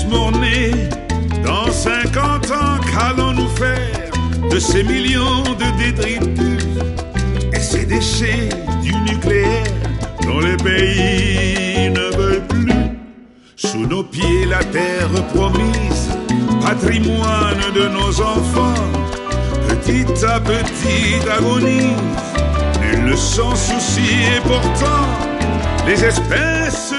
morné. Dans 50 ans, qu'allons-nous faire de ces millions de détritus et ces déchets du nucléaire dont les pays ne veulent plus? Sous nos pieds, la terre promise, patrimoine de nos enfants, petit à petit agonise, nul ne s'en soucie et pourtant les espèces